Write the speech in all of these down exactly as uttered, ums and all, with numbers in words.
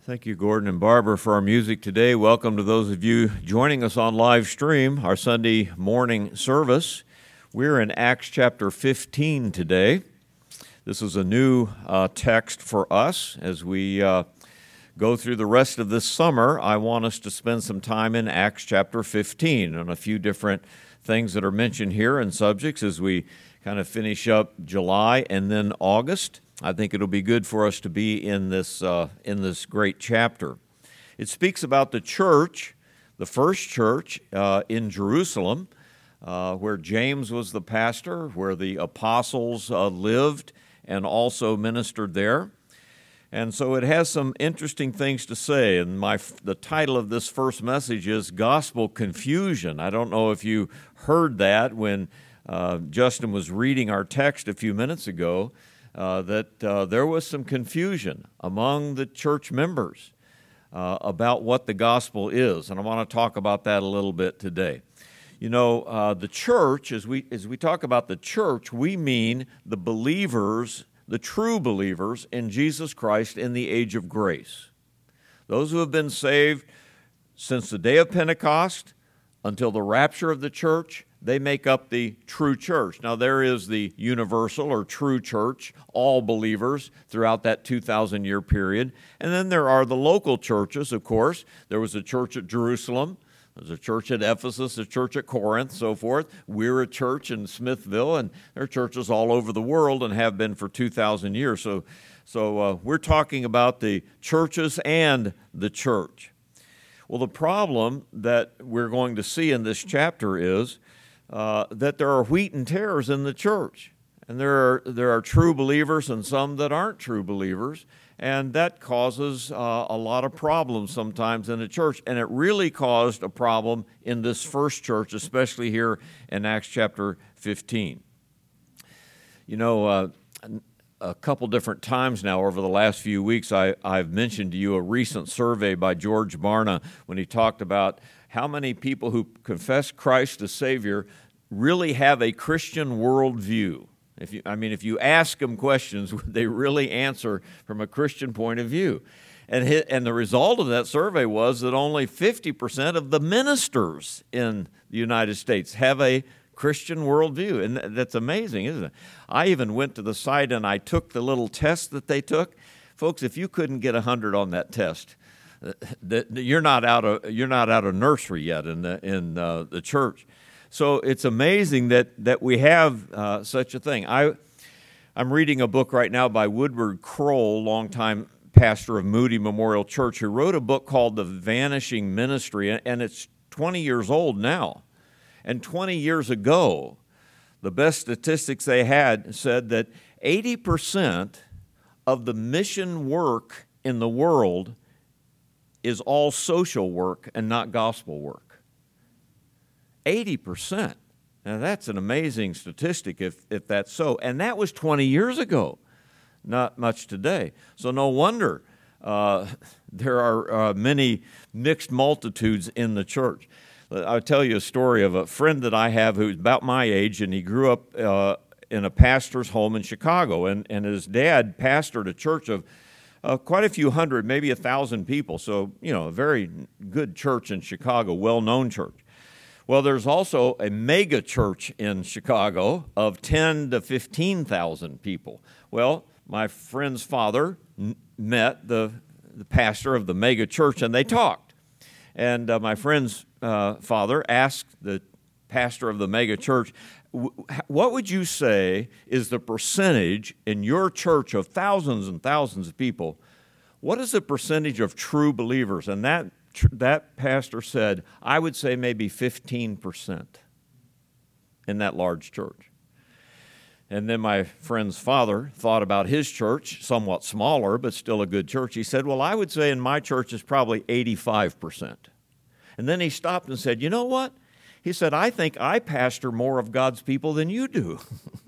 Thank you, Gordon and Barbara, for our music today. Welcome to those of you joining us on live stream, our Sunday morning service. We're in Acts chapter fifteen today. This is a new uh, text for us. As we uh, go through the rest of this summer, I want us to spend some time in Acts chapter fifteen and a few different things that are mentioned here and subjects as we kind of finish up July and then August. I think it'll be good for us to be in this uh, in this great chapter. It speaks about the church, the first church uh, in Jerusalem, uh, where James was the pastor, where the apostles uh, lived and also ministered there. And so it has some interesting things to say. And my the title of this first message is Gospel Confusion. I don't know if you heard that when uh, Justin was reading our text a few minutes ago. Uh, that uh, there was some confusion among the church members uh, about what the gospel is, and I want to talk about that a little bit today. You know, uh, the church, as we as we talk about the church, we mean the believers, the true believers in Jesus Christ in the age of grace. Those who have been saved since the day of Pentecost until the rapture of the church, they make up the true church. Now, there is the universal or true church, all believers throughout that two thousand year period. And then there are the local churches, of course. There was a church at Jerusalem. There's a church at Ephesus, a church at Corinth, so forth. We're a church in Smithville, and there are churches all over the world and have been for two thousand years. So, so uh, we're talking about the churches and the church. Well, the problem that we're going to see in this chapter is Uh, that there are wheat and tares in the church, and there are there are true believers and some that aren't true believers, and that causes uh, a lot of problems sometimes in the church, and it really caused a problem in this first church, especially here in Acts chapter fifteen. You know, uh, a couple different times now over the last few weeks, I, I've mentioned to you a recent survey by George Barna when he talked about how many people who confess Christ as Savior really have a Christian worldview. If you, I mean, if you ask them questions, they really answer from a Christian point of view. And, his, and the result of that survey was that only fifty percent of the ministers in the United States have a Christian worldview, and that's amazing, isn't it? I even went to the site and I took the little test that they took. Folks, if you couldn't get one hundred on that test, that you're not out of you're not out of nursery yet in the in uh, the church. So it's amazing that that we have uh, such a thing. I I'm reading a book right now by Woodward Kroll, longtime pastor of Moody Memorial Church, who wrote a book called The Vanishing Ministry, and it's twenty years old now. And twenty years ago, the best statistics they had said that eighty percent of the mission work in the world is all social work and not gospel work. eighty percent. Now, that's an amazing statistic if, if that's so. And that was twenty years ago, not much today. So no wonder uh, there are uh, many mixed multitudes in the church. I'll tell you a story of a friend that I have who's about my age, and he grew up uh, in a pastor's home in Chicago. And, and his dad pastored a church of uh, quite a few hundred, maybe a thousand people. So, you know, a very good church in Chicago, well-known church. Well, there's also a mega church in Chicago of ten to fifteen thousand people. Well, my friend's father n- met the, the pastor of the mega church, and they talked. And uh, my friend's uh, father asked the pastor of the mega church, what would you say is the percentage in your church of thousands and thousands of people? What is the percentage of true believers? And that that pastor said, I would say maybe fifteen percent in that large church. And then my friend's father thought about his church, somewhat smaller, but still a good church. He said, well, I would say in my church it's probably eighty-five percent. And then he stopped and said, you know what? He said, I think I pastor more of God's people than you do.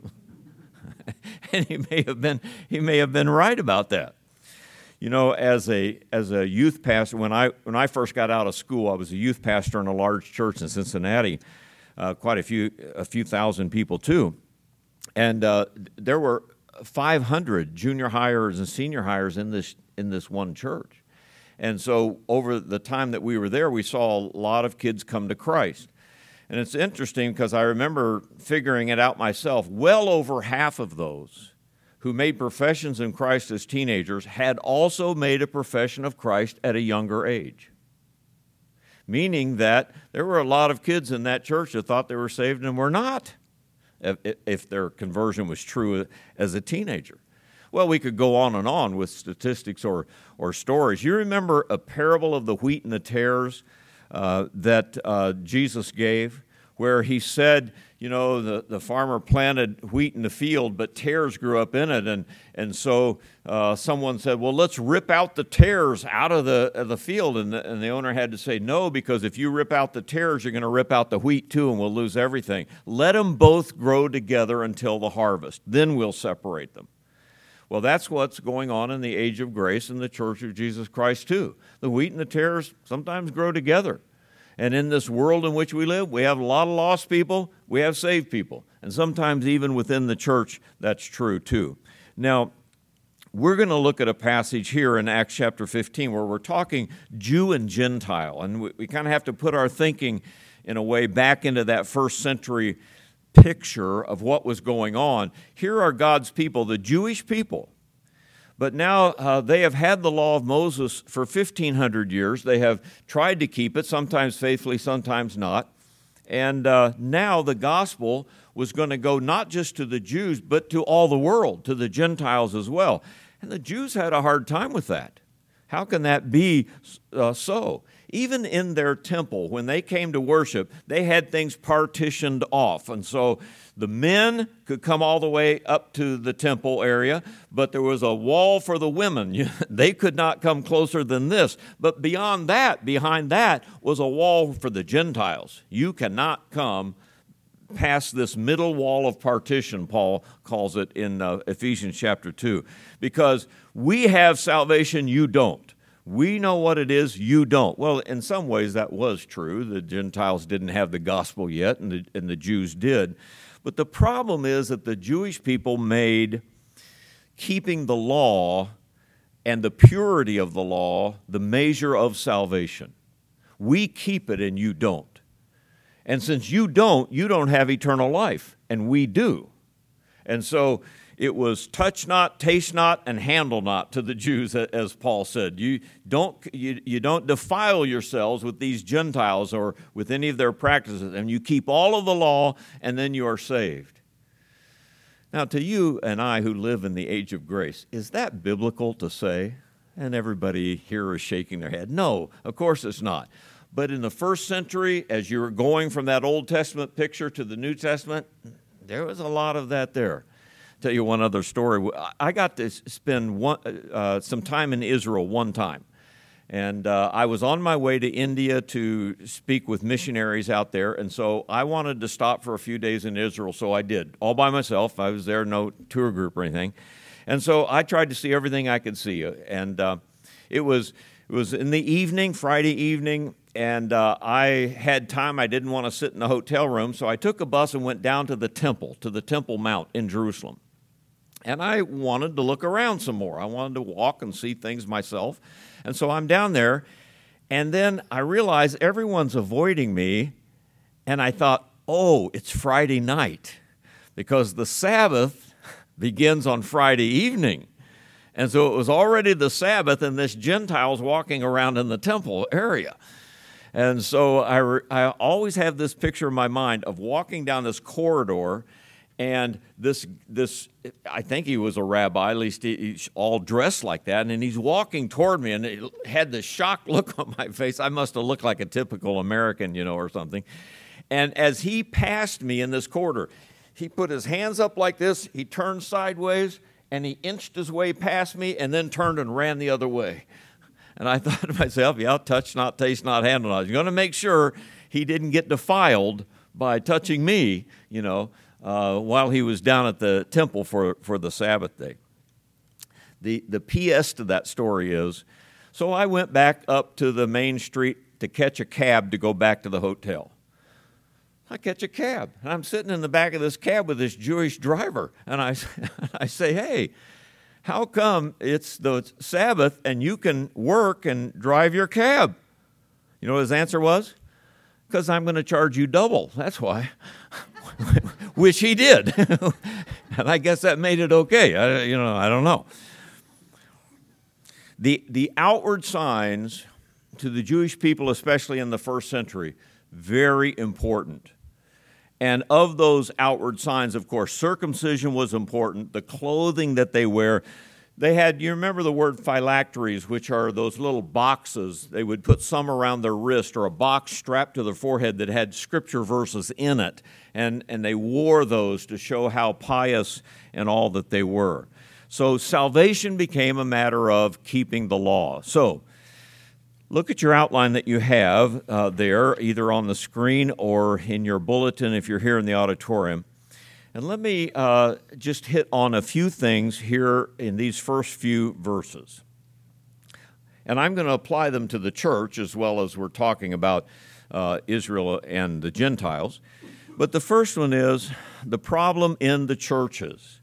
And he may have been he may have been right about that. You know, as a as a youth pastor, when I when I first got out of school, I was a youth pastor in a large church in Cincinnati, uh, quite a few a few thousand people too. And uh, there were five hundred junior hires and senior hires in this in this one church. And so over the time that we were there, we saw a lot of kids come to Christ. And it's interesting because I remember figuring it out myself. Well over half of those who made professions in Christ as teenagers had also made a profession of Christ at a younger age. Meaning that there were a lot of kids in that church that thought they were saved and were not, if, if their conversion was true as a teenager. Well, we could go on and on with statistics or, or stories. You remember a parable of the wheat and the tares uh, that uh, Jesus gave, where he said, you know, the, the farmer planted wheat in the field, but tares grew up in it. And, and so uh, someone said, well, let's rip out the tares out of the, of the field. And the, and the owner had to say, no, because if you rip out the tares, you're going to rip out the wheat too, and we'll lose everything. Let them both grow together until the harvest. Then we'll separate them. Well, that's what's going on in the age of grace in the Church of Jesus Christ too. The wheat and the tares sometimes grow together. And in this world in which we live, we have a lot of lost people, we have saved people. And sometimes even within the church, that's true too. Now, we're going to look at a passage here in Acts chapter fifteen where we're talking Jew and Gentile. And we, we kind of have to put our thinking in a way back into that first century picture of what was going on. Here are God's people, the Jewish people. But now uh, they have had the law of Moses for fifteen hundred years. They have tried to keep it, sometimes faithfully, sometimes not. And uh, now the gospel was going to go not just to the Jews, but to all the world, to the Gentiles as well. And the Jews had a hard time with that. How can that be uh, so? Even in their temple, when they came to worship, they had things partitioned off. And so the men could come all the way up to the temple area, but there was a wall for the women. They could not come closer than this. But beyond that, behind that, was a wall for the Gentiles. You cannot come past this middle wall of partition, Paul calls it in uh, Ephesians chapter two, because we have salvation, you don't. We know what it is, you don't. Well, in some ways that was true. The Gentiles didn't have the gospel yet, and the, and the Jews did. But the problem is that the Jewish people made keeping the law and the purity of the law the measure of salvation. We keep it and you don't. And since you don't, you don't have eternal life, and we do. And so it was touch not, taste not, and handle not to the Jews, as Paul said. You don't, you, you don't defile yourselves with these Gentiles or with any of their practices, and you keep all of the law, and then you are saved. Now, to you and I who live in the age of grace, is that biblical to say? And everybody here is shaking their head. No, of course it's not. But in the first century, as you were going from that Old Testament picture to the New Testament, there was a lot of that there. Tell you one other story. I got to spend one, uh, some time in Israel one time. And uh, I was on my way to India to speak with missionaries out there. And so I wanted to stop for a few days in Israel, so I did. All by myself. I was there, no tour group or anything. And so I tried to see everything I could see. And uh, it was it was in the evening, Friday evening, and uh, I had time. I didn't want to sit in the hotel room, so I took a bus and went down to the temple, to the Temple Mount in Jerusalem. And I wanted to look around some more. I wanted to walk and see things myself. And so I'm down there, and then I realized everyone's avoiding me, and I thought, oh, it's Friday night, because the Sabbath begins on Friday evening. And so it was already the Sabbath, and this Gentile's walking around in the temple area. And so I, re- I always have this picture in my mind of walking down this corridor, and this, this I think he was a rabbi, at least he, he's all dressed like that, and he's walking toward me, and it had this shocked look on my face. I must have looked like a typical American, you know, or something. And as he passed me in this corridor, he put his hands up like this, he turned sideways, and he inched his way past me, and then turned and ran the other way. And I thought to myself, yeah, touch not, taste not, handle not. You're going to make sure he didn't get defiled by touching me, you know, Uh, while he was down at the temple for, for the Sabbath day. The, the P S to that story is, so I went back up to the main street to catch a cab to go back to the hotel. I catch a cab, and I'm sitting in the back of this cab with this Jewish driver, and I, I say, hey, how come it's the Sabbath and you can work and drive your cab? You know what his answer was? Because I'm going to charge you double. That's why. Which he did. And I guess that made it okay. I, you know, I don't know. The, the outward signs to the Jewish people, especially in the first century, very important. And of those outward signs, of course, circumcision was important. The clothing that they wear, they had, you remember the word phylacteries, which are those little boxes. They would put some around their wrist or a box strapped to their forehead that had scripture verses in it. And, and they wore those to show how pious and all that they were. So salvation became a matter of keeping the law. So look at your outline that you have uh, there, either on the screen or in your bulletin if you're here in the auditorium. And let me uh, just hit on a few things here in these first few verses. And I'm going to apply them to the church as well as we're talking about uh, Israel and the Gentiles. But the first one is the problem in the churches.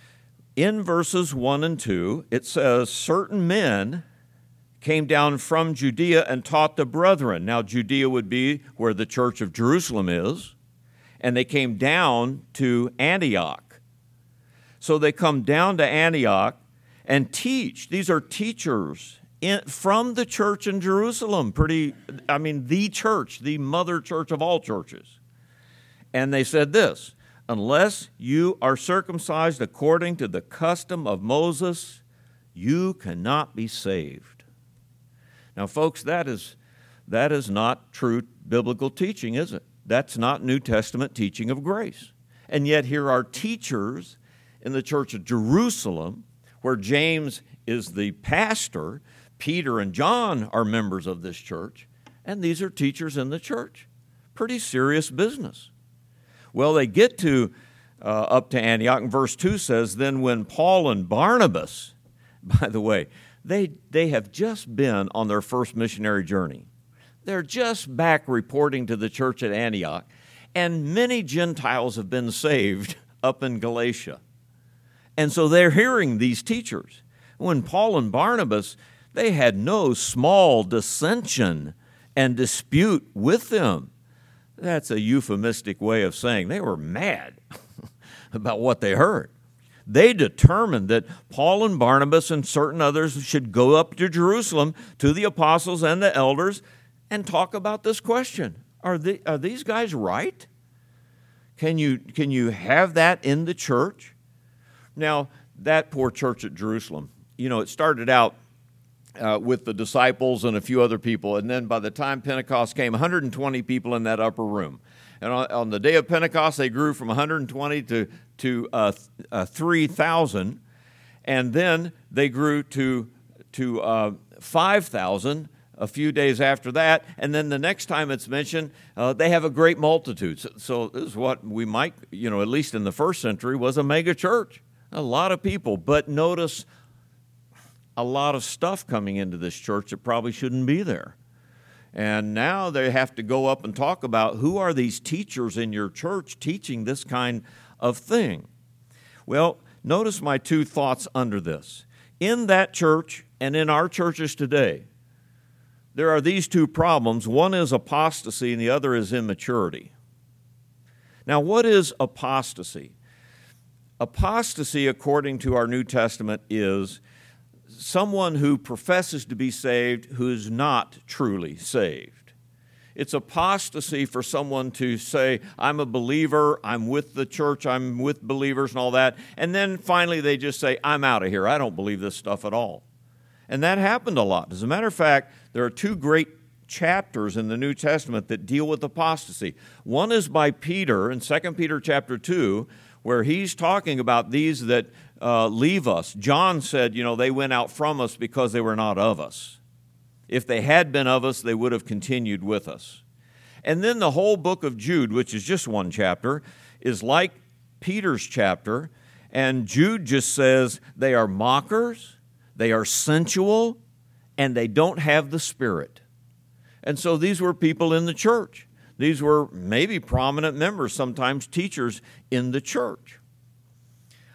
In verses one and two, it says, certain men came down from Judea and taught the brethren. Now, Judea would be where the church of Jerusalem is, and they came down to Antioch. So they come down to Antioch and teach. These are teachers in, from the church in Jerusalem, pretty, I mean, the church, the mother church of all churches. And they said this, unless you are circumcised according to the custom of Moses, you cannot be saved. Now, folks, that is, that is not true biblical teaching, is it? That's not New Testament teaching of grace. And yet here are teachers in the church of Jerusalem, where James is the pastor, Peter and John are members of this church, and these are teachers in the church. Pretty serious business. Well, they get to uh, up to Antioch, and verse two says, then when Paul and Barnabas, by the way, they, they have just been on their first missionary journey. They're just back reporting to the church at Antioch, and many Gentiles have been saved up in Galatia. And so they're hearing these teachers. When Paul and Barnabas, they had no small dissension and dispute with them. That's a euphemistic way of saying they were mad about what they heard. They determined that Paul and Barnabas and certain others should go up to Jerusalem to the apostles and the elders and talk about this question. Are, they, are these guys right? Can you, can you have that in the church? Now, that poor church at Jerusalem, you know, it started out uh, with the disciples and a few other people, and then by the time Pentecost came, one hundred twenty people in that upper room. And on, on the day of Pentecost, they grew from one hundred twenty to, to uh, uh, three thousand, and then they grew to, to uh, five thousand a few days after that, and then the next time it's mentioned, uh, they have a great multitude. So, so this is what we might, you know, at least in the first century, was a mega church. A lot of people, but notice a lot of stuff coming into this church that probably shouldn't be there. And now they have to go up and talk about who are these teachers in your church teaching this kind of thing. Well, notice my two thoughts under this. In that church and in our churches today, there are these two problems. One is apostasy and the other is immaturity. Now, what is apostasy? Apostasy, according to our New Testament, is someone who professes to be saved who is not truly saved. It's apostasy for someone to say, I'm a believer, I'm with the church, I'm with believers and all that, and then finally they just say, I'm out of here, I don't believe this stuff at all. And that happened a lot. As a matter of fact, there are two great chapters in the New Testament that deal with apostasy. One is by Peter in Second Peter chapter two, where he's talking about these that uh, leave us. John said, you know, they went out from us because they were not of us. If they had been of us, they would have continued with us. And then the whole book of Jude, which is just one chapter, is like Peter's chapter, and Jude just says they are mockers, they are sensual, and they don't have the Spirit. And so these were people in the church. These were maybe prominent members, sometimes teachers in the church.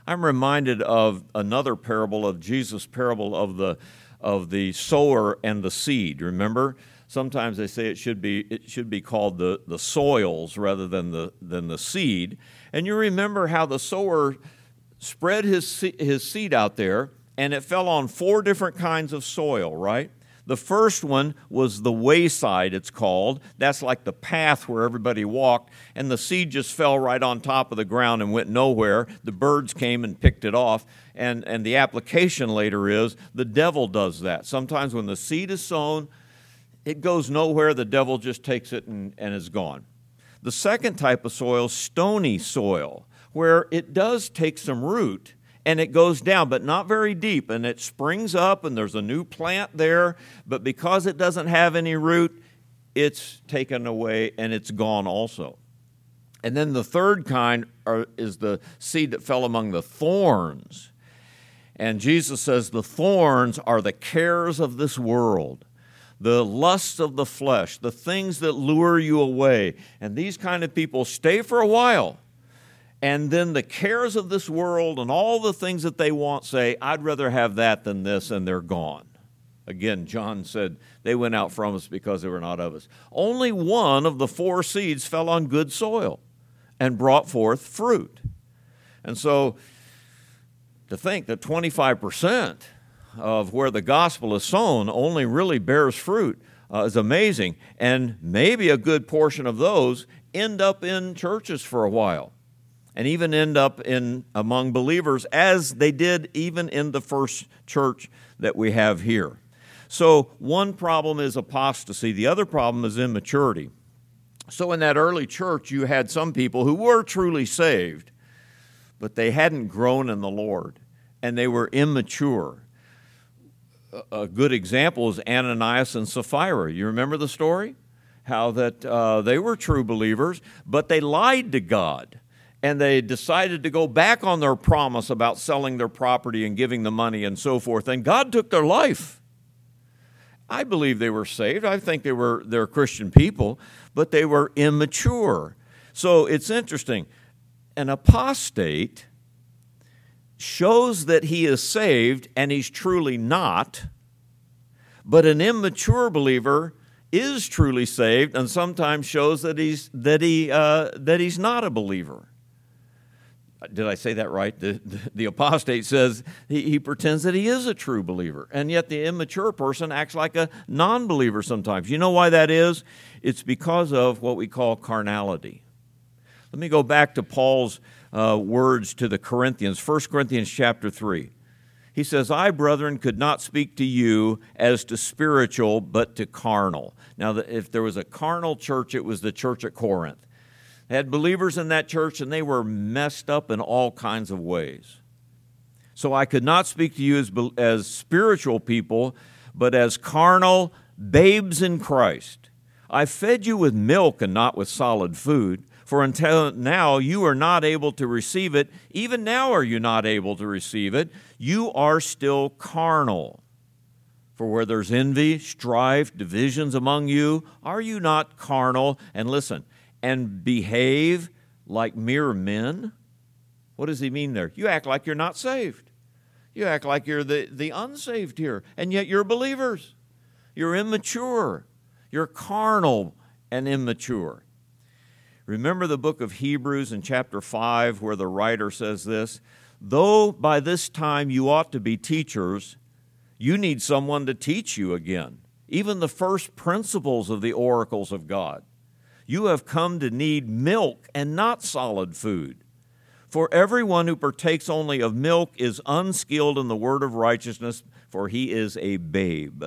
I'm reminded of another parable of Jesus' parable of the of the sower and the seed. Remember? Sometimes they say it should be it should be called the, the soils rather than the than the seed. And you remember how the sower spread his his seed out there, and it fell on four different kinds of soil, right? The first one was the wayside, it's called. That's like the path where everybody walked, and the seed just fell right on top of the ground and went nowhere. The birds came and picked it off, and, and the application later is the devil does that. Sometimes when the seed is sown, it goes nowhere. The devil just takes it and, and is gone. The second type of soil, stony soil, where it does take some root, and it goes down, but not very deep, and it springs up, and there's a new plant there, but because it doesn't have any root, it's taken away, and it's gone also. And then the third kind are, is the seed that fell among the thorns. And Jesus says the thorns are the cares of this world, the lusts of the flesh, the things that lure you away. And these kind of people stay for a while, and then the cares of this world and all the things that they want say, I'd rather have that than this, and they're gone. Again, John said, they went out from us because they were not of us. Only one of the four seeds fell on good soil and brought forth fruit. And so to think that twenty-five percent of where the gospel is sown only really bears fruit uh, is amazing. And maybe a good portion of those end up in churches for a while, and even end up in among believers, as they did even in the first church that we have here. So one problem is apostasy. The other problem is immaturity. So in that early church, you had some people who were truly saved, but they hadn't grown in the Lord, and they were immature. A good example is Ananias and Sapphira. You remember the story? How that uh, they were true believers, but they lied to God. And they decided to go back on their promise about selling their property and giving the money and so forth. And God took their life. I believe they were saved. I think they were they're Christian people, but they were immature. So it's interesting. An apostate shows that he is saved and he's truly not, but an immature believer is truly saved and sometimes shows that he's that he uh, that he's not a believer. Did I say that right? The, the, the apostate says he, he pretends that he is a true believer, and yet the immature person acts like a non-believer sometimes. You know why that is? It's because of what we call carnality. Let me go back to Paul's uh, words to the Corinthians, First Corinthians chapter three. He says, I, brethren, could not speak to you as to spiritual, but to carnal. Now, if there was a carnal church, it was the church at Corinth. They had believers in that church, and they were messed up in all kinds of ways. So I could not speak to you as, as spiritual people, but as carnal babes in Christ. I fed you with milk and not with solid food, for until now you are not able to receive it. Even now are you not able to receive it. You are still carnal. For where there's envy, strife, divisions among you, are you not carnal? And listen, and behave like mere men? What does he mean there? You act like you're not saved. You act like you're the, the unsaved here, and yet you're believers. You're immature. You're carnal and immature. Remember the book of Hebrews in chapter five where the writer says this, though by this time you ought to be teachers, you need someone to teach you again, even the first principles of the oracles of God. You have come to need milk and not solid food. For everyone who partakes only of milk is unskilled in the word of righteousness, for he is a babe.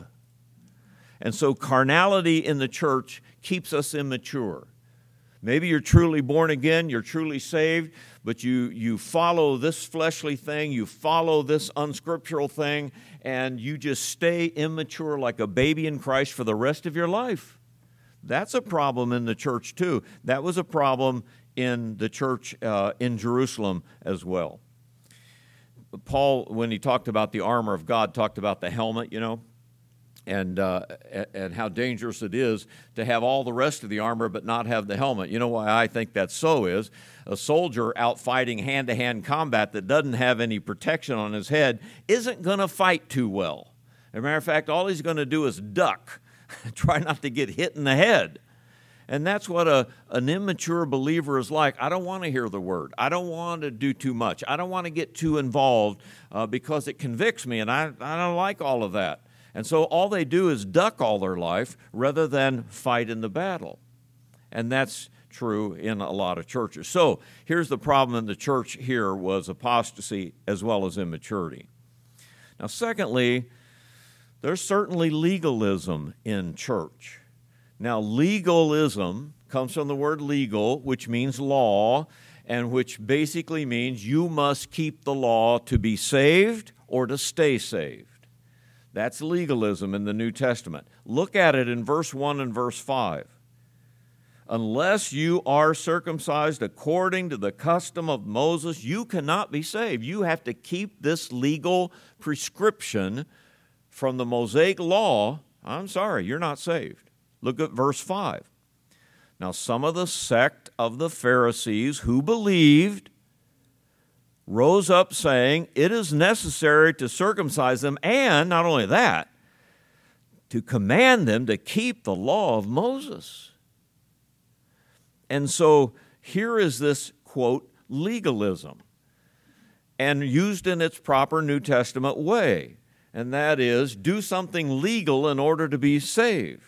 And so carnality in the church keeps us immature. Maybe you're truly born again, you're truly saved, but you, you follow this fleshly thing, you follow this unscriptural thing, and you just stay immature like a baby in Christ for the rest of your life. That's a problem in the church too. That was a problem in the church uh, in Jerusalem as well. Paul, when he talked about the armor of God, talked about the helmet, you know. and uh, and how dangerous it is to have all the rest of the armor but not have the helmet. You know why I think that so is? A soldier out fighting hand-to-hand combat that doesn't have any protection on his head isn't going to fight too well. As a matter of fact, all he's going to do is duck, try not to get hit in the head. And that's what a, an immature believer is like. I don't want to hear the word. I don't want to do too much. I don't want to get too involved uh, because it convicts me, and I, I don't like all of that. And so all they do is duck all their life rather than fight in the battle. And that's true in a lot of churches. So here's the problem in the church here was apostasy as well as immaturity. Now, secondly, there's certainly legalism in church. Now, legalism comes from the word legal, which means law, and which basically means you must keep the law to be saved or to stay saved. That's legalism in the New Testament. Look at it in verse one and verse five. Unless you are circumcised according to the custom of Moses, you cannot be saved. You have to keep this legal prescription from the Mosaic law. I'm sorry, you're not saved. Look at verse five. Now, some of the sect of the Pharisees who believed rose up saying, it is necessary to circumcise them, and not only that, to command them to keep the law of Moses. And so here is this, quote, legalism, and used in its proper New Testament way, and that is do something legal in order to be saved.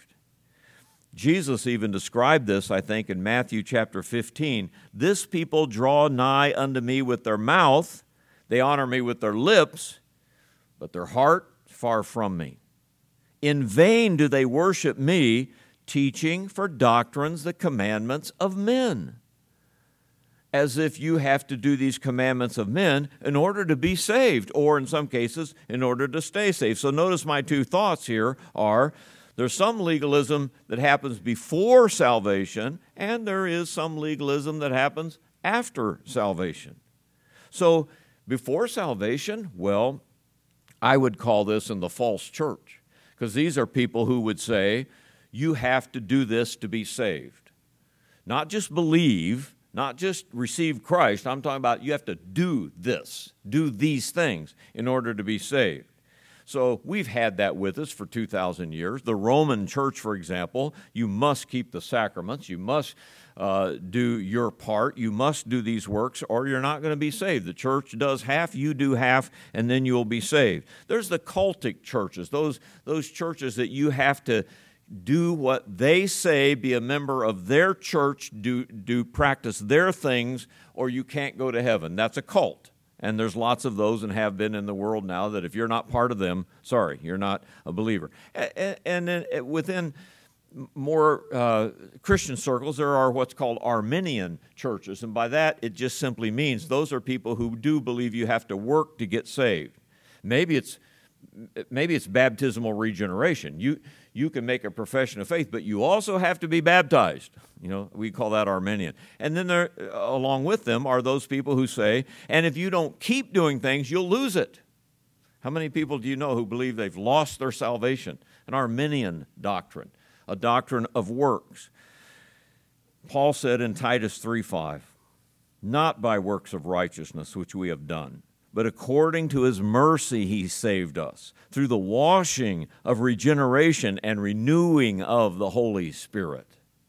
Jesus even described this, I think, in Matthew chapter fifteen. This people draw nigh unto me with their mouth, they honor me with their lips, but their heart far from me. In vain do they worship me, teaching for doctrines the commandments of men. As if you have to do these commandments of men in order to be saved, or in some cases, in order to stay saved. So notice my two thoughts here are, there's some legalism that happens before salvation, and there is some legalism that happens after salvation. So before salvation, well, I would call this in the false church, because these are people who would say, you have to do this to be saved. Not just believe, not just receive Christ. I'm talking about you have to do this, do these things in order to be saved. So we've had that with us for two thousand years. The Roman church, for example, you must keep the sacraments. You must uh, do your part. You must do these works or you're not going to be saved. The church does half, you do half, and then you'll be saved. There's the cultic churches, those, those churches that you have to do what they say, be a member of their church, do, do practice their things, or you can't go to heaven. That's a cult. And there's lots of those and have been in the world now that if you're not part of them, sorry, you're not a believer. And then within more uh, Christian circles, there are what's called Arminian churches. And by that, it just simply means those are people who do believe you have to work to get saved. Maybe it's maybe it's baptismal regeneration. You you can make a profession of faith, but you also have to be baptized. You know, we call that Arminian. And then there, along with them are those people who say, and if you don't keep doing things, you'll lose it. How many people do you know who believe they've lost their salvation? An Arminian doctrine, a doctrine of works. Paul said in Titus three five, not by works of righteousness which we have done, but according to his mercy he saved us, through the washing of regeneration and renewing of the Holy Spirit.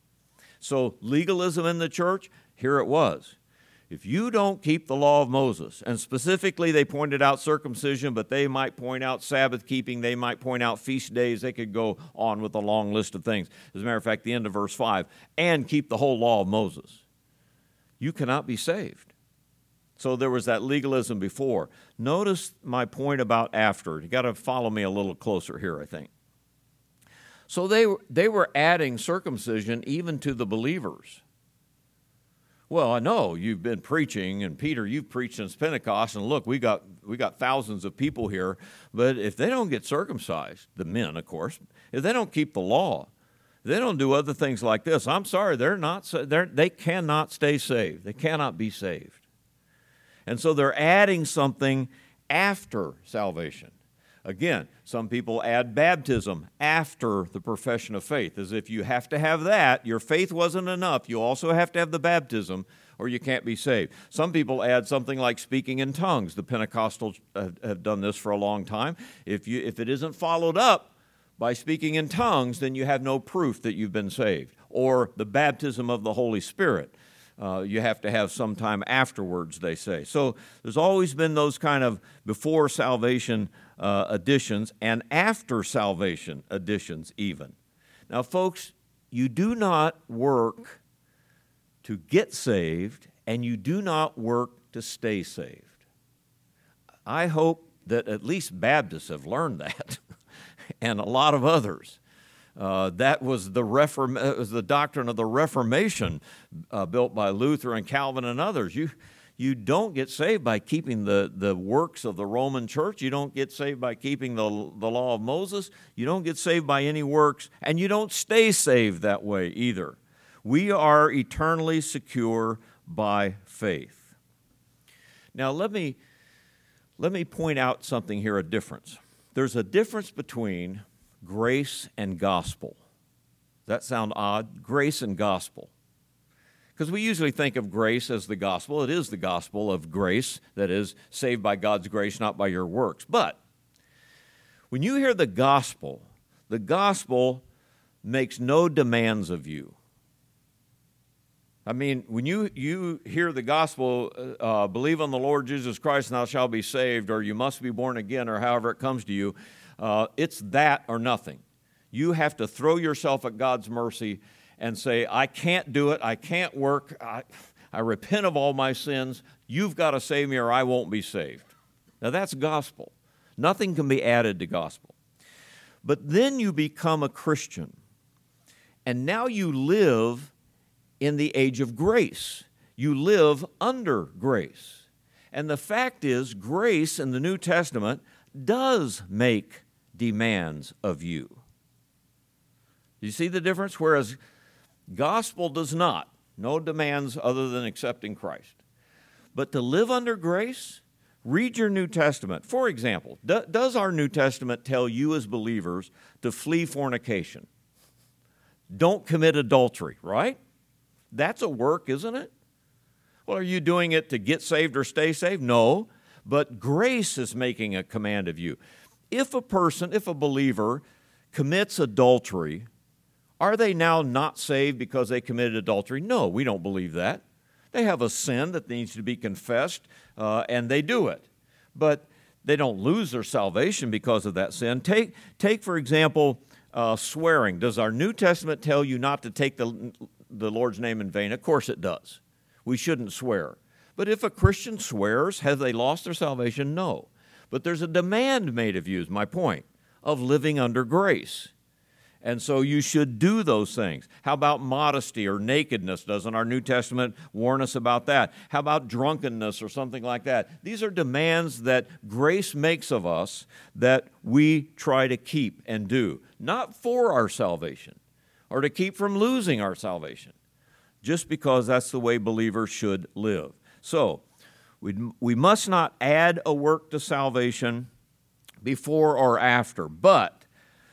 So legalism in the church, here it was. If you don't keep the law of Moses, and specifically they pointed out circumcision, but they might point out Sabbath keeping, they might point out feast days, they could go on with a long list of things. As a matter of fact, the end of verse five, and keep the whole law of Moses. You cannot be saved. So there was that legalism before. Notice my point about after. You got to follow me a little closer here, I think. So they, they were adding circumcision even to the believers. Well, I know you've been preaching, and Peter, you've preached since Pentecost, and look, we got we got thousands of people here, but if they don't get circumcised, the men, of course, if they don't keep the law, they don't do other things like this, I'm sorry, they're not, they're, they cannot stay saved. They cannot be saved. And so they're adding something after salvation. Again, some people add baptism after the profession of faith, as if you have to have that. Your faith wasn't enough. You also have to have the baptism, or you can't be saved. Some people add something like speaking in tongues. The Pentecostals have done this for a long time. If you, if it isn't followed up by speaking in tongues, then you have no proof that you've been saved. Or the baptism of the Holy Spirit. Uh, you have to have some time afterwards, they say. So there's always been those kind of before salvation uh, additions and after salvation additions even. Now, folks, you do not work to get saved, and you do not work to stay saved. I hope that at least Baptists have learned that, and a lot of others. Uh, that was the Reform- uh, was the doctrine of the Reformation uh, built by Luther and Calvin and others. You, you don't get saved by keeping the, the works of the Roman church. You don't get saved by keeping the, the law of Moses. You don't get saved by any works, and you don't stay saved that way either. We are eternally secure by faith. Now, let me, let me point out something here, a difference. There's a difference between grace and gospel. Does that sound odd? Grace and gospel. Because we usually think of grace as the gospel. It is the gospel of grace, that is, saved by God's grace, not by your works. But when you hear the gospel, the gospel makes no demands of you. I mean, when you, you hear the gospel, uh, believe on the Lord Jesus Christ and thou shalt be saved, or you must be born again, or however it comes to you, uh, it's that or nothing. You have to throw yourself at God's mercy and say, I can't do it, I can't work, I, I repent of all my sins, you've got to save me or I won't be saved. Now that's gospel. Nothing can be added to gospel. But then you become a Christian, and now you live in the age of grace. You live under grace. And the fact is, grace in the New Testament does make demands of you. You see the difference? Whereas gospel does not. No demands other than accepting Christ. But to live under grace, read your New Testament. For example, do, does our New Testament tell you as believers to flee fornication? Don't commit adultery, right? That's a work, isn't it? Well, are you doing it to get saved or stay saved? No, but grace is making a command of you. If a person, if a believer commits adultery, are they now not saved because they committed adultery? No, we don't believe that. They have a sin that needs to be confessed, uh, and they do it. But they don't lose their salvation because of that sin. Take, take for example, uh, swearing. Does our New Testament tell you not to take the the Lord's name in vain? Of course it does. We shouldn't swear. But if a Christian swears, have they lost their salvation? No. But there's a demand made of you, is my point, of living under grace. And so you should do those things. How about modesty or nakedness? Doesn't our New Testament warn us about that? How about drunkenness or something like that? These are demands that grace makes of us that we try to keep and do, not for our salvation, or to keep from losing our salvation, just because that's the way believers should live. So, we, we must not add a work to salvation before or after, but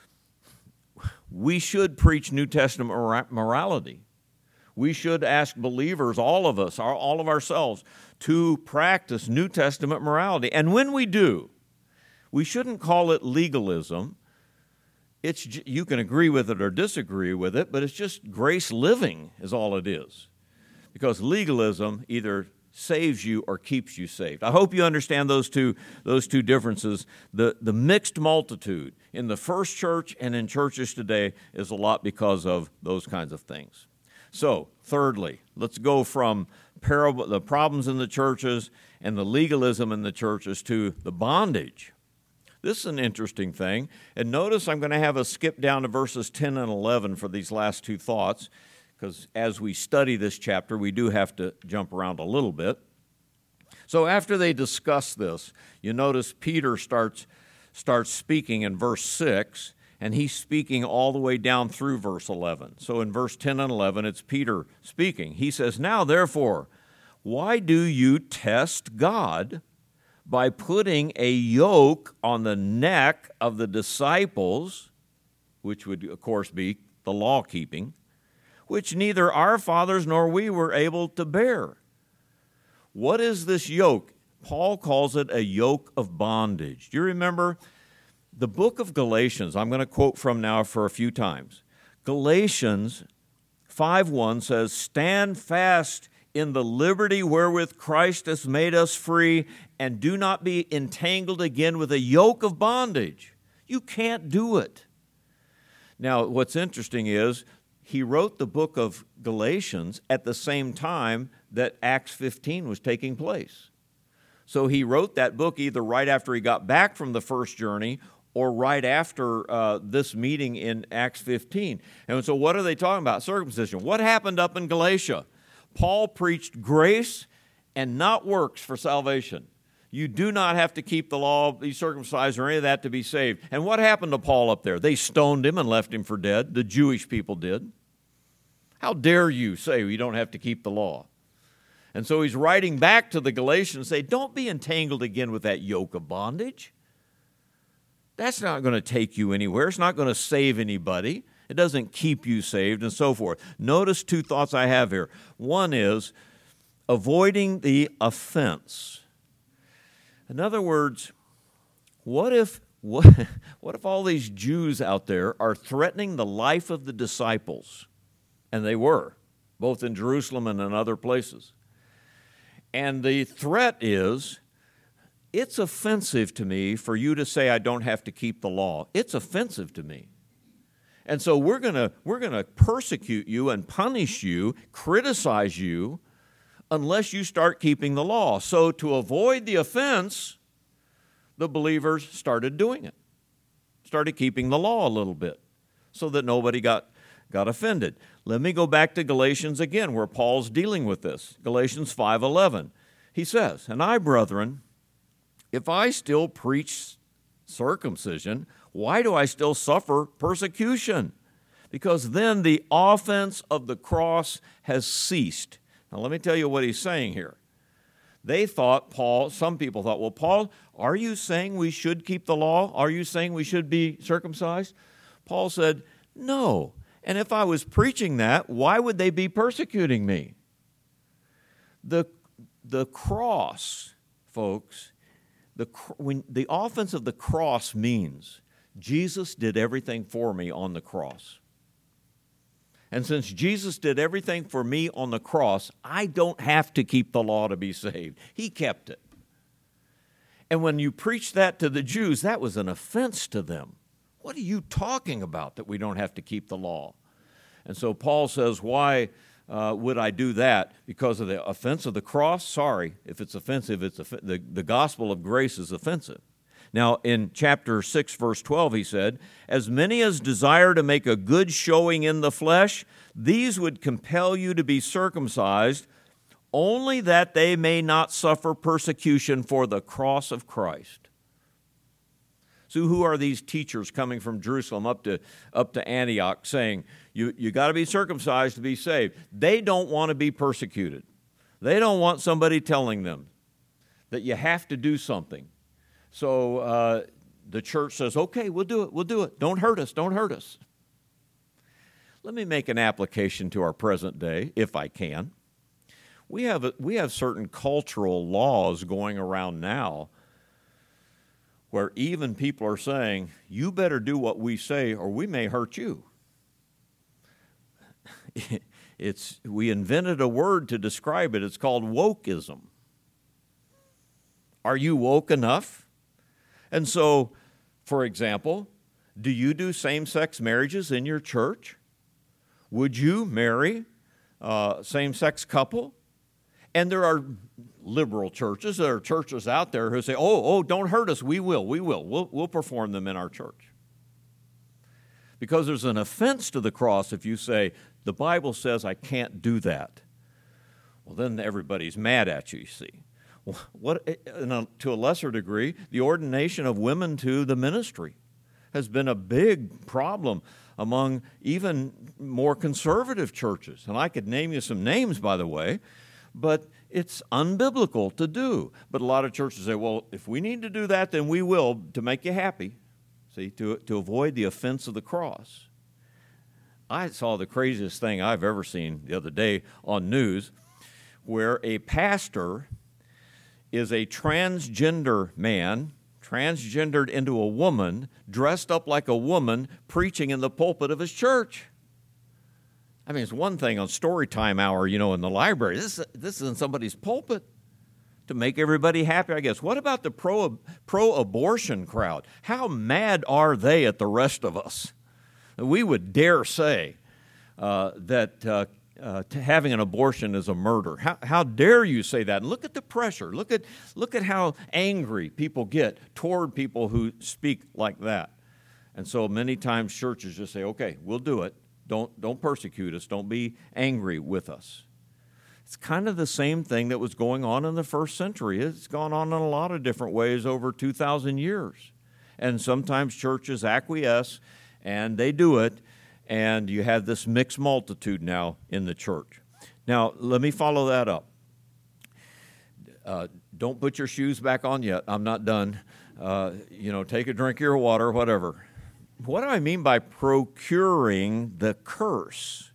we should preach New Testament morality. We should ask believers, all of us, all of ourselves, to practice New Testament morality. And when we do, we shouldn't call it legalism. It's, you can agree with it or disagree with it, but it's just grace living is all it is. Because legalism either saves you or keeps you saved. I hope you understand those two, those two differences. The, the mixed multitude in the first church and in churches today is a lot because of those kinds of things. So, thirdly, let's go from parable, the problems in the churches and the legalism in the churches to the bondage. This is an interesting thing. And notice I'm going to have us skip down to verses ten and eleven for these last two thoughts, because as we study this chapter, we do have to jump around a little bit. So after they discuss this, you notice Peter starts, starts speaking in verse six, and he's speaking all the way down through verse eleven. So in verse ten and eleven, it's Peter speaking. He says, "Now therefore, why do you test God by putting a yoke on the neck of the disciples, which would, of course, be the law-keeping, which neither our fathers nor we were able to bear. What is this yoke? Paul calls it a yoke of bondage. Do you remember the book of Galatians? I'm going to quote from now for a few times. Galatians five one says, "Stand fast in the liberty wherewith Christ has made us free, and do not be entangled again with a yoke of bondage." You can't do it. Now, what's interesting is he wrote the book of Galatians at the same time that Acts fifteen was taking place. So he wrote that book either right after he got back from the first journey or right after uh, this meeting in Acts fifteen. And so what are they talking about? Circumcision. What happened up in Galatia? Paul preached grace and not works for salvation. You do not have to keep the law, be circumcised, or any of that to be saved. And what happened to Paul up there? They stoned him and left him for dead. The Jewish people did. How dare you say you don't have to keep the law? And so he's writing back to the Galatians, say, don't be entangled again with that yoke of bondage. That's not going to take you anywhere. It's not going to save anybody. It doesn't keep you saved and so forth. Notice two thoughts I have here. One is avoiding the offense. In other words, what if what, what if all these Jews out there are threatening the life of the disciples? And they were, both in Jerusalem and in other places. And the threat is, it's offensive to me for you to say I don't have to keep the law. It's offensive to me. And so we're gonna we're gonna persecute you and punish you, criticize you, unless you start keeping the law. So to avoid the offense, the believers started doing it. Started keeping the law a little bit so that nobody got, got offended. Let me go back to Galatians again where Paul's dealing with this. Galatians five eleven. He says, "And I, brethren, if I still preach circumcision, why do I still suffer persecution? Because then the offense of the cross has ceased." Now, let me tell you what he's saying here. They thought, Paul, some people thought, well, Paul, are you saying we should keep the law? Are you saying we should be circumcised? Paul said, no. And if I was preaching that, why would they be persecuting me? The, the cross, folks, the, when, the offense of the cross means Jesus did everything for me on the cross. And since Jesus did everything for me on the cross, I don't have to keep the law to be saved. He kept it. And when you preach that to the Jews, that was an offense to them. What are you talking about that we don't have to keep the law? And so Paul says, why uh, would I do that? Because of the offense of the cross? Sorry, if it's offensive, it's off- the, the gospel of grace is offensive. Now, in chapter six, verse twelve, he said, "As many as desire to make a good showing in the flesh, these would compel you to be circumcised, only that they may not suffer persecution for the cross of Christ." So who are these teachers coming from Jerusalem up to, up to Antioch saying, you, you got to be circumcised to be saved? They don't want to be persecuted. They don't want somebody telling them that you have to do something. So uh, the church says, okay, we'll do it, we'll do it. Don't hurt us, don't hurt us. Let me make an application to our present day, if I can. We have, a, we have certain cultural laws going around now where even people are saying, you better do what we say or we may hurt you. It's, we invented a word to describe it. It's called wokeism. Are you woke enough? And so, for example, do you do same-sex marriages in your church? Would you marry a same-sex couple? And there are liberal churches, there are churches out there who say, oh, oh, don't hurt us, we will, we will, we'll, we'll perform them in our church. Because there's an offense to the cross if you say, the Bible says I can't do that. Well, then everybody's mad at you, you see. What, to a lesser degree, the ordination of women to the ministry has been a big problem among even more conservative churches. And I could name you some names, by the way, but It's unbiblical to do. But a lot of churches say, well, if we need to do that, then we will to make you happy, see, to, to avoid the offense of the cross. I saw the craziest thing I've ever seen the other day on news where a pastor is a transgender man, transgendered into a woman, dressed up like a woman, preaching in the pulpit of his church. I mean, it's one thing on story time hour, you know, in the library. This, this is in somebody's pulpit to make everybody happy, I guess. What about the pro, pro-abortion crowd? How mad are they at the rest of us? We would dare say uh, that uh, uh, having an abortion is a murder. How, how dare you say that? And look at the pressure. Look at, look at how angry people get toward people who speak like that. And so many times churches just say, okay, we'll do it. Don't, don't persecute us. Don't be angry with us. It's kind of the same thing that was going on in the first century. It's gone on in a lot of different ways over two thousand years. And sometimes churches acquiesce, and they do it, and you have this mixed multitude now in the church. Now, let me follow that up. Uh, don't put your shoes back on yet. I'm not done. Uh, you know, take a drink of your water, whatever. What do I mean by procuring the curse?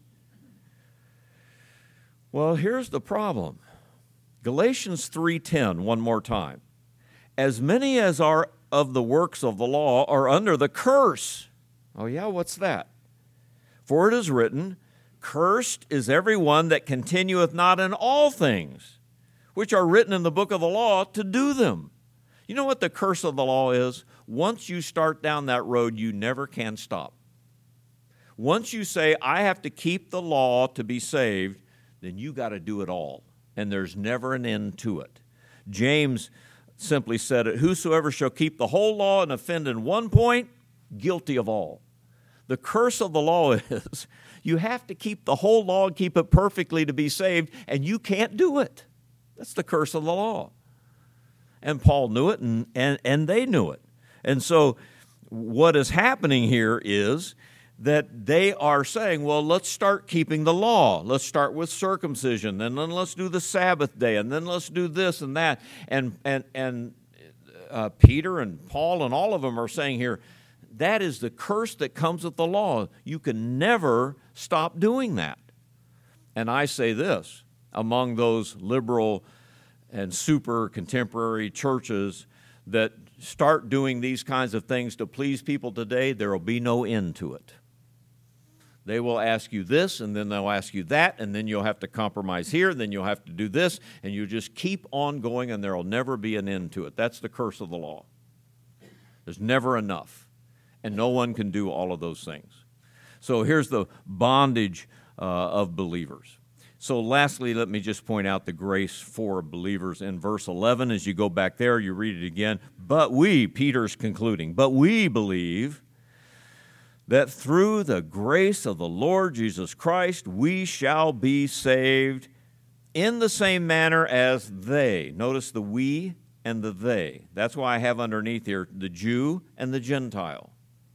Well, here's the problem. Galatians three ten, one more time. As many as are of the works of the law are under the curse. Oh yeah, what's that? For it is written, cursed is everyone that continueth not in all things, which are written in the book of the law to do them. You know what the curse of the law is? Once you start down that road, you never can stop. Once you say, I have to keep the law to be saved, then you got to do it all. And there's never an end to it. James simply said it, whosoever shall keep the whole law and offend in one point, guilty of all. The curse of the law is you have to keep the whole law and keep it perfectly to be saved, and you can't do it. That's the curse of the law. And Paul knew it, and, and, and they knew it. And so what is happening here is that they are saying, well, let's start keeping the law. Let's start with circumcision, and then let's do the Sabbath day, and then let's do this and that. And, and, and uh, Peter and Paul and all of them are saying here, that is the curse that comes with the law. You can never stop doing that. And I say this, among those liberal and super contemporary churches that start doing these kinds of things to please people today, there will be no end to it. They will ask you this, and then they'll ask you that, and then you'll have to compromise here, then you'll have to do this, and you just keep on going, and there will never be an end to it. That's the curse of the law. There's never enough, and no one can do all of those things. So here's the bondage uh, of believers. So lastly, let me just point out the grace for believers in verse eleven. As you go back there, you read it again. But we, Peter's concluding, but we believe that through the grace of the Lord Jesus Christ, we shall be saved in the same manner as they. Notice the we and the they. That's why I have underneath here the Jew and the Gentile.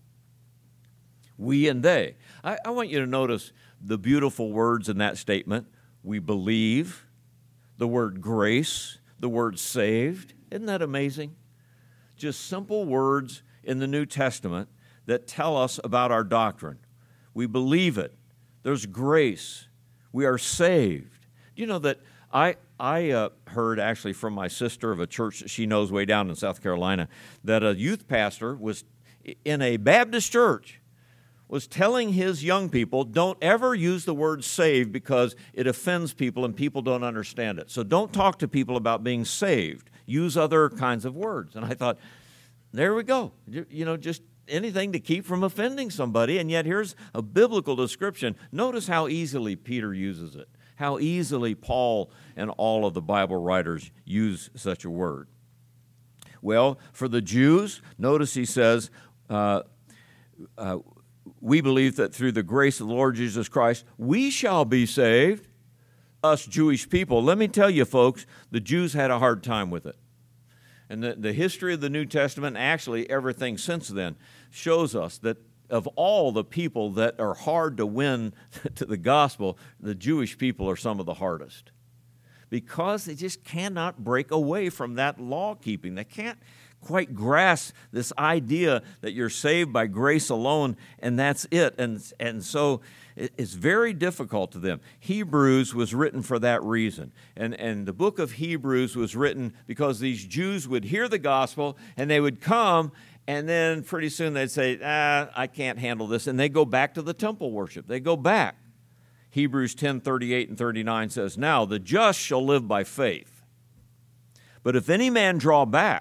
We and they. I, I want you to notice the beautiful words in that statement. We believe, the word grace, the word saved. Isn't that amazing? Just simple words in the New Testament that tell us about our doctrine. We believe it. There's grace. We are saved. You know that I, I uh, heard actually from my sister of a church that she knows way down in South Carolina that a youth pastor was in a Baptist church was telling his young people, don't ever use the word saved because it offends people and people don't understand it. So don't talk to people about being saved. Use other kinds of words. And I thought, there we go. You, you know, just anything to keep from offending somebody. And yet here's a biblical description. Notice how easily Peter uses it, how easily Paul and all of the Bible writers use such a word. Well, for the Jews, notice he says, uh, uh, we believe that through the grace of the Lord Jesus Christ, we shall be saved, us Jewish people. Let me tell you, folks, the Jews had a hard time with it. And the, the history of the New Testament, actually everything since then, shows us that of all the people that are hard to win to the gospel, the Jewish people are some of the hardest. because they just cannot break away from that law keeping. They can't quite grasp this idea that you're saved by grace alone and that's it. And, and so it's very difficult to them. Hebrews was written for that reason. And, and the book of Hebrews was written because these Jews would hear the gospel and they would come, and then pretty soon they'd say, ah, I can't handle this. And they go back to the temple worship. They go back. Hebrews ten, thirty-eight and thirty-nine says, now the just shall live by faith. But if any man draw back,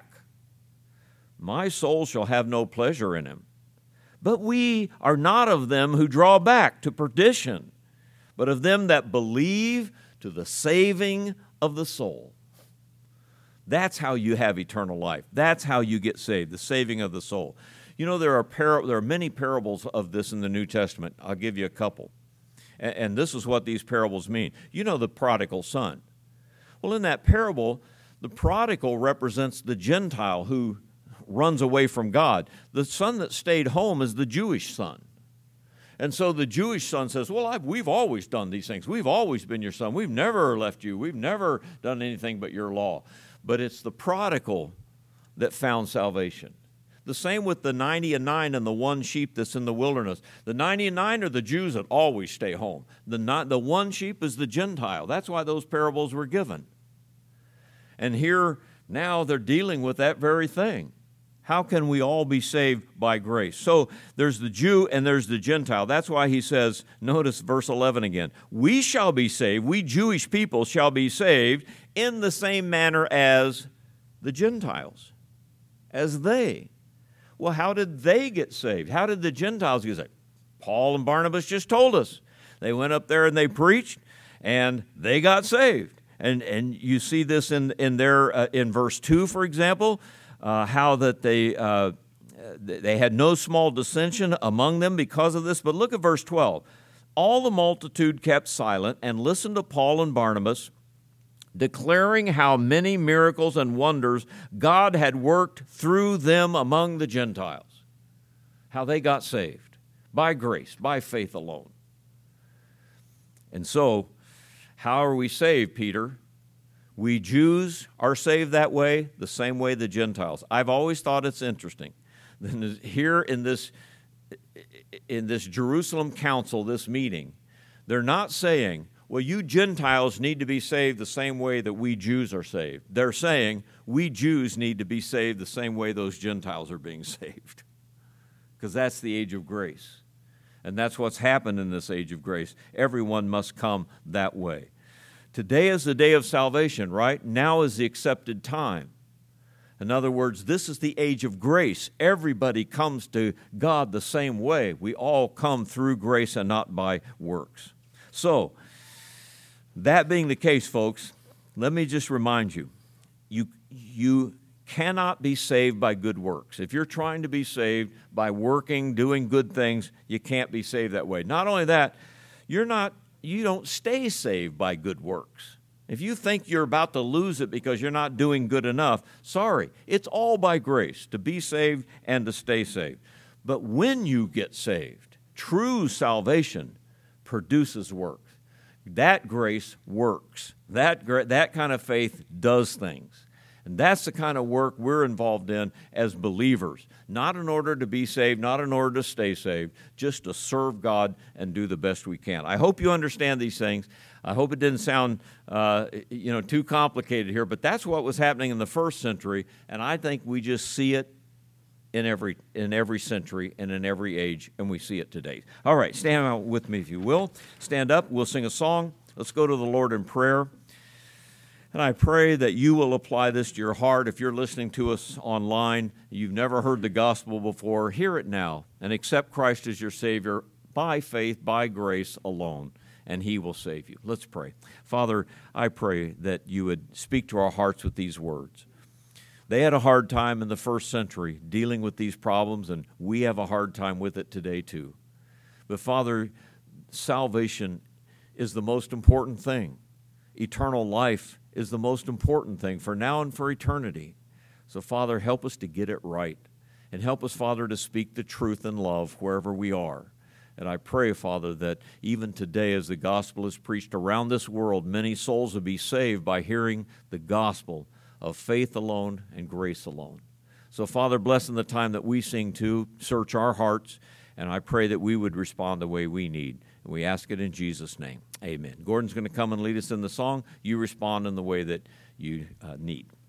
my soul shall have no pleasure in him. But we are not of them who draw back to perdition, but of them that believe to the saving of the soul. That's how you have eternal life. That's how you get saved, the saving of the soul. You know, there are par- there are many parables of this in the New Testament. I'll give you a couple. And, and this is what these parables mean. You know the prodigal son. Well, in that parable, the prodigal represents the Gentile who runs away from God. The son that stayed home is the Jewish son. And so the Jewish son says, well, I've, we've always done these things. We've always been your son. We've never left you. We've never done anything but your law. But it's the prodigal that found salvation. The same with the ninety and nine and the one sheep that's in the wilderness. The ninety and nine are the Jews that always stay home. The, not, the one sheep is the Gentile. That's why those parables were given. And here now they're dealing with that very thing. How can we all be saved by grace? So there's the Jew and there's the Gentile. That's why he says, notice verse eleven again, we shall be saved, we Jewish people shall be saved in the same manner as the Gentiles, as they. Well, how did they get saved? How did the Gentiles get saved? Paul and Barnabas just told us. They went up there and they preached, and they got saved. And and you see this in in their uh, in verse two, for example. Uh, how that they uh, they had no small dissension among them because of this. But look at verse twelve. All the multitude kept silent and listened to Paul and Barnabas, declaring how many miracles and wonders God had worked through them among the Gentiles. How they got saved by grace, by faith alone. And so, how are we saved, Peter? We Jews are saved that way, the same way the Gentiles. I've always thought it's interesting. Here in this, in this Jerusalem council, this meeting, they're not saying, well, you Gentiles need to be saved the same way that we Jews are saved. They're saying, we Jews need to be saved the same way those Gentiles are being saved. Because that's the age of grace. And that's what's happened in this age of grace. Everyone must come that way. Today is the day of salvation, right? Now is the accepted time. In other words, this is the age of grace. Everybody comes to God the same way. We all come through grace and not by works. So, that being the case, folks, let me just remind you, you, you cannot be saved by good works. If you're trying to be saved by working, doing good things, you can't be saved that way. Not only that, you're not You don't stay saved by good works. If you think you're about to lose it because you're not doing good enough, sorry, it's all by grace to be saved and to stay saved. But when you get saved, true salvation produces work. That grace works. That, that kind of faith does things. And that's the kind of work we're involved in as believers. Not in order to be saved, not in order to stay saved, just to serve God and do the best we can. I hope you understand these things. I hope it didn't sound uh, you know, too complicated here, but that's what was happening in the first century, and I think we just see it in every, in every century and in every age, and we see it today. All right, stand out with me if you will. Stand up. We'll sing a song. Let's go to the Lord in prayer. And I pray that you will apply this to your heart. If you're listening to us online, you've never heard the gospel before, hear it now and accept Christ as your Savior by faith, by grace alone, and He will save you. Let's pray. Father, I pray that you would speak to our hearts with these words. They had a hard time in the first century dealing with these problems, and we have a hard time with it today too. But Father, salvation is the most important thing. Eternal life is the most important thing for now and for eternity. So, Father, help us to get it right. And help us, Father, to speak the truth in love wherever we are. And I pray, Father, that even today as the gospel is preached around this world, many souls will be saved by hearing the gospel of faith alone and grace alone. So, Father, bless in the time that we sing to, search our hearts, and I pray that we would respond the way we need. And we ask it in Jesus' name. Amen. Gordon's going to come and lead us in the song. You respond in the way that you uh, need.